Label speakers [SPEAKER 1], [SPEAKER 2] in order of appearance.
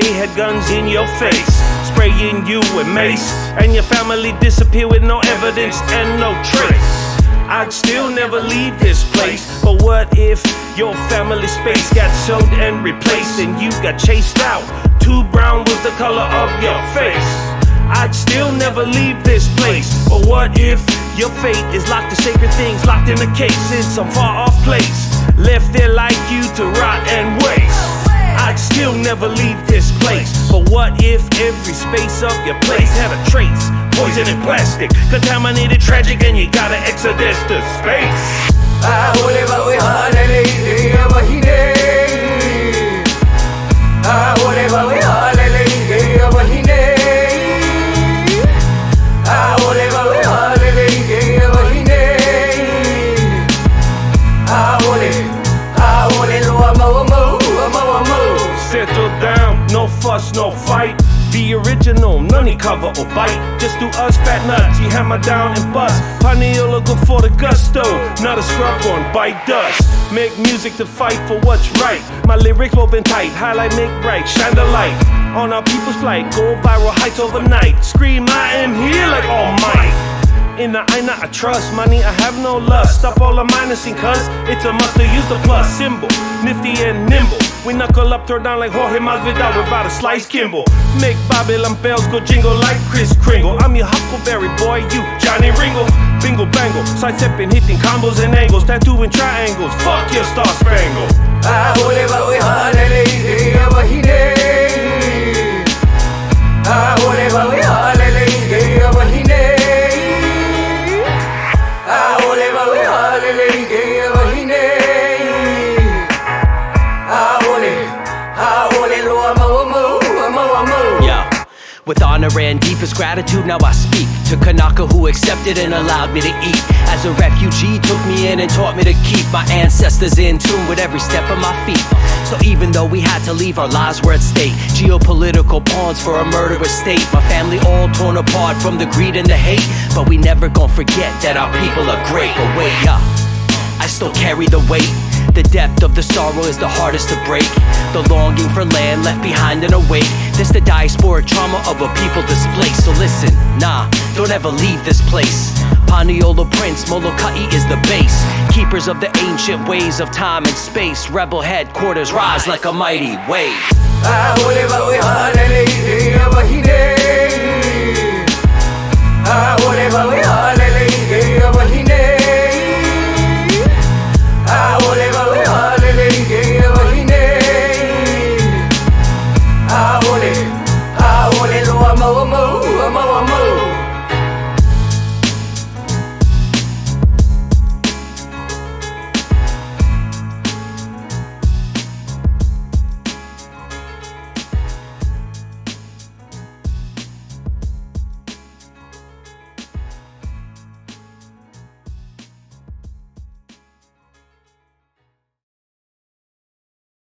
[SPEAKER 1] they had guns in your face, spraying you with mace, and your family disappear with no evidence and no trace. I'd still never leave this place, but what if your family space got sold and replaced and you got chased out? Too brown was the color of your face. I'd still never leave this place, but what if your fate is locked to sacred things, locked in a case in some far off place, left there like you to rot and waste? I'd still never leave this place, but what if every space of your place had a trace? Poison and plastic, contaminated, tragic, and you gotta exodus to space. Settle down, no fuss, no fight. Be original, none cover or bite. Just do us fat nuts, you hammer down and bust. Paniolo go for the gusto, not a scrub on bite dust. Make music to fight for what's right. My lyrics woven tight, highlight, make bright, shine the light on our people's plight. Go viral heights overnight. Scream, I am here like All Might. In the aina I trust, money I have no lust. Stop all the minusing cuz it's a must to use the plus symbol. Nifty and nimble, we knuckle up, throw down like Jorge Masvidal. We're about to slice Kimball. Make Babylon bells go jingle like Kris Kringle. I'm your Huckleberry boy, you Johnny Ringo. Bingle bangle, sidestepping, hitting combos and angles, tattooing triangles. Fuck your Star Spangle.
[SPEAKER 2] With honor and deepest gratitude, now I speak to Kanaka who accepted and allowed me to eat. As a refugee, took me in and taught me to keep my ancestors in tune with every step of my feet. So even though we had to leave, our lives were at stake. Geopolitical pawns for a murderous state. My family all torn apart from the greed and the hate. But we never gon' forget that our people are great. But wait up, I still carry the weight. The depth of the sorrow is the hardest to break. The longing for land left behind and awake. This the diasporic trauma of a people displaced. So listen, nah, don't ever leave this place. Paniolo Prince, Molokai is the base. Keepers of the ancient ways of time and space. Rebel headquarters rise like a mighty wave.